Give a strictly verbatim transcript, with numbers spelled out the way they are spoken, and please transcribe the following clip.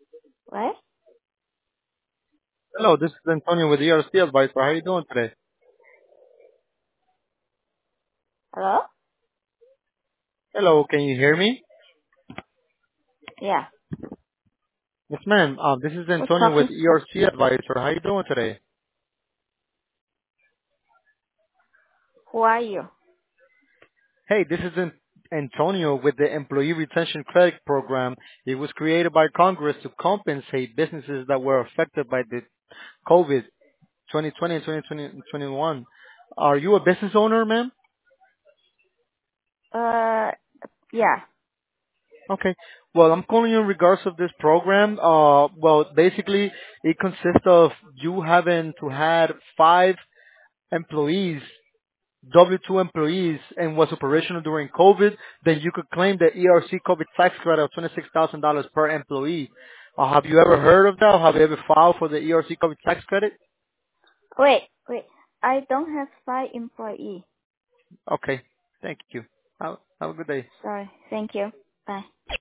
What? Hello, this is Antonio with E R C Advisor. How are you doing today? Hello? Hello, can you hear me? Yeah. Yes, ma'am. Um, this is Who's Antonio with talking? E R C Advisor. How are you doing today? Who are you? Hey, this is An- Antonio with the Employee Retention Credit Program. It was created by Congress to compensate businesses that were affected by the COVID twenty twenty and twenty twenty-one. Are you a business owner, ma'am? Uh, yeah. Okay. Well, I'm calling you in regards of this program. Uh, well, basically, it consists of you having to had five employees, W two employees, and was operational during COVID. Then you could claim the E R C COVID tax credit of twenty-six thousand dollars per employee. Uh, have you ever heard of that? Have you ever filed for the E R C COVID tax credit? Wait, wait. I don't have five employee. Okay. Thank you. Have, have a good day. Sorry. Thank you. Bye.